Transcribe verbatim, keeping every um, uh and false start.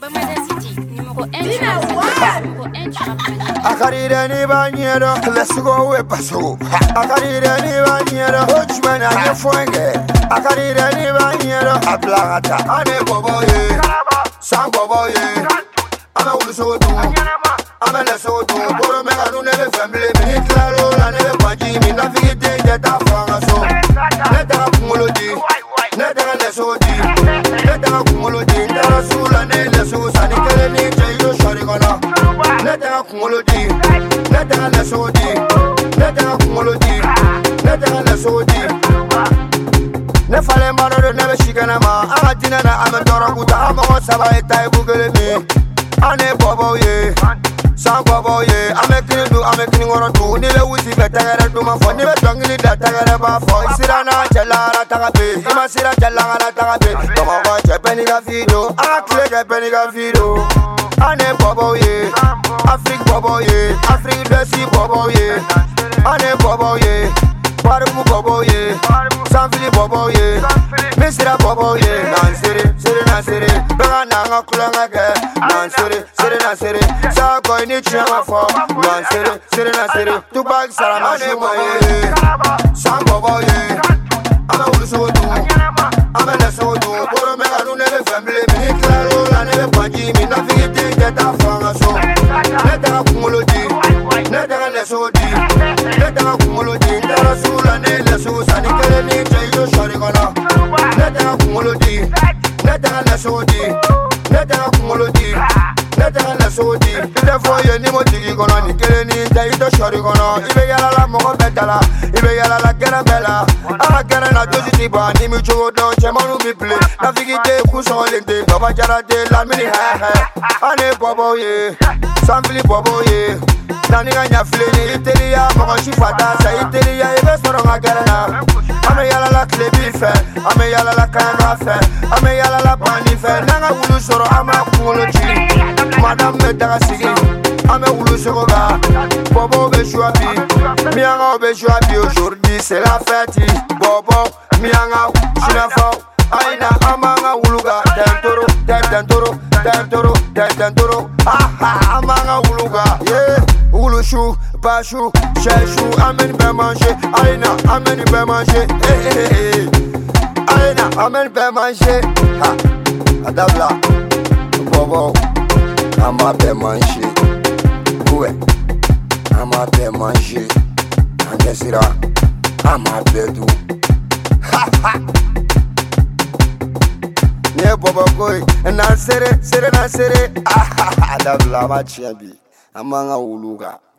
Akarire ni banyero, let's go we paso. Akarire ni banyero, Ochman anye fuenge. Akarire ni banyero, ablagata ane bobo ye, sang bobo ye. Ama uluso tu, ama leso tu. Boro me anu nebe family, mi claro la nebe paji, mi na figite jeta fanga so. Neta kumulodi, neta leso di, neta kumulodi. Neta sula ne leso sani kele ni cheyo shari gana. Neta kumulodi, neta leso di, neta kumulodi, neta leso di. Ne fale maro ne be shikana ma, ama tina na ama dora kuta, ama wasaba eta ibugele mi. Ane bobo ye, sang bobo ye. Ame kini du, ame kini ngoro du. Ni le wuti be tagare du ma fo, ni be dongili da tagare ba fo. Isira na jela ra tagabe, ima sira jela ra tagabe. Tomo ko chepe ni ga fido, akle chepe ni ga fido. Ane bobo ye, Afrik bobo ye, Afrik desi bobo ye. Ane bobo ye, Paruku bobo ye, Sanfili bobo ye, Misira bobo ye. Nansiri, siri nansiri, bega nanga kulanga ke. Nansiri, siri nansiri, sa koi ni chama fo. Nansiri, siri nansiri, tu bag salama shuma ye. Sang bobo ye, ame uluso tu, ame leso tu. Boro me anu nebe family, mi claro la nebe panji, mi na figite jeta fanga so. Neta kumulodi, neta leso di, neta kumulodi. Neta sula ne leso sani kele ni cheyo shari gana. Neta kumulodi, neta leso di, neta kumulodi, neta leso di. Ide fo ye ni mo tigi gana ni kele ni cheyo shari gana. Ibe yala la mogo betala, ibe yala la kera bela. Ama kera na dozi tiba ni mi chogo don chemanu mi play. Na figite kuso lente, baba jara de la mini he he. Ane bobo ye, Sanfili bobo ye. Nani ganya fleni iteria mogo shifata sa iteria ibe soro ngagerena. Ame yala la klebi fe, ame yala la kanwa fe, ame yala la bani fe. Nanga wulu soro ama kungolo chi. Madame me daga sigi, ame wulu soro ga. Bobo be shuabi, mianga be shuabi. Aujourd'hui c'est la fête. Bobo mianga shinafa. Aina amanga wuluga tentoro, tentoro, tentoro, tentoro. Ah amanga wuluga, yeah. Ulushu, bashu, sheshu, amen be manger. Aina amen be manger. Eh eh eh. Aina amen be manger. Ha, adabla. Bobo, ama be manger. Ouais, ama be manger. Angesira, ama be du. Ha ha. Ne bobo koi, na sere, sere na sere. Ah, adabla ma chiabi, amanga uluga.